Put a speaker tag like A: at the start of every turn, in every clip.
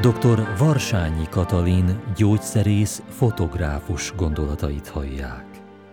A: Dr. Varsányi Katalin gyógyszerész, fotográfus gondolatait hallják.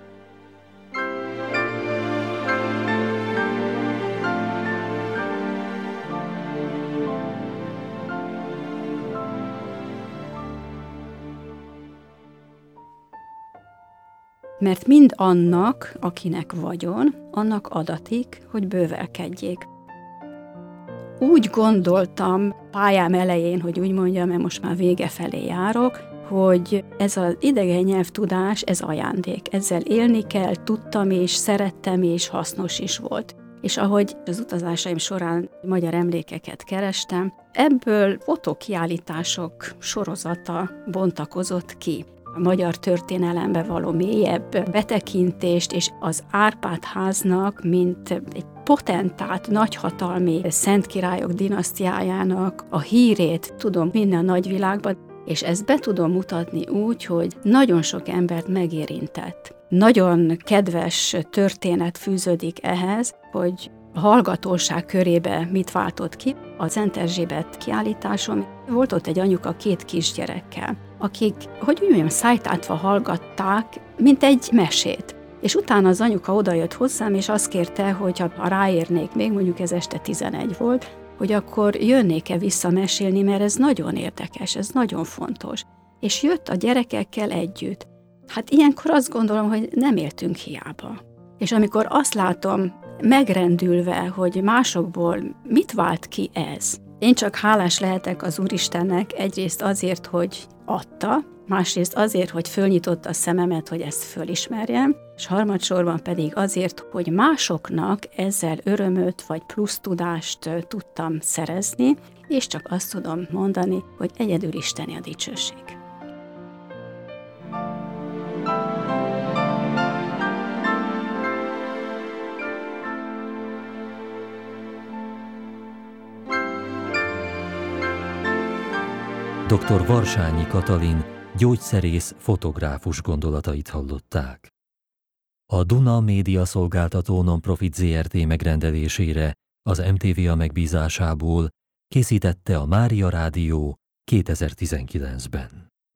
B: Mert mind annak, akinek vagyon, annak adatik, hogy bővelkedjék. Úgy gondoltam pályám elején, hogy úgy mondjam, mert most már vége felé járok, hogy ez az idegen nyelvtudás, ez ajándék. Ezzel élni kell, tudtam és szerettem és hasznos is volt. És ahogy az utazásaim során magyar emlékeket kerestem, ebből fotókiállítások sorozata bontakozott ki. A magyar történelembe való mélyebb betekintést, és az Árpád-háznak, mint egy potentát, nagyhatalmi szentkirályok dinasztiájának a hírét tudom vinni a nagyvilágban, és ezt be tudom mutatni úgy, hogy nagyon sok embert megérintett. Nagyon kedves történet fűződik ehhez, hogy a hallgatóság körébe mit váltott ki. A Szent Erzsébet kiállításon volt ott egy anyuka 2 kisgyerekkel, akik, hogy úgy mondjam, szájtátva hallgatták, mint egy mesét. És utána az anyuka odajött hozzám, és azt kérte, hogy ha ráérnék még, mondjuk ez este 11 volt, hogy akkor jönnék-e visszamesélni, mert ez nagyon érdekes, ez nagyon fontos. És jött a gyerekekkel együtt. Hát ilyenkor azt gondolom, hogy nem éltünk hiába. És amikor azt látom megrendülve, hogy másokból mit vált ki ez, én csak hálás lehetek az Úristennek egyrészt azért, hogy adta, másrészt azért, hogy fölnyitotta a szememet, hogy ezt fölismerjem, és harmadsorban pedig azért, hogy másoknak ezzel örömöt vagy plusz tudást tudtam szerezni, és csak azt tudom mondani, hogy egyedül Isteni a dicsőség.
A: Dr. Varsányi Katalin gyógyszerész, fotográfus gondolatait hallották. A Duna Média Szolgáltató Nonprofit Zrt. Megrendelésére az MTVA megbízásából készítette a Mária Rádió 2019-ben.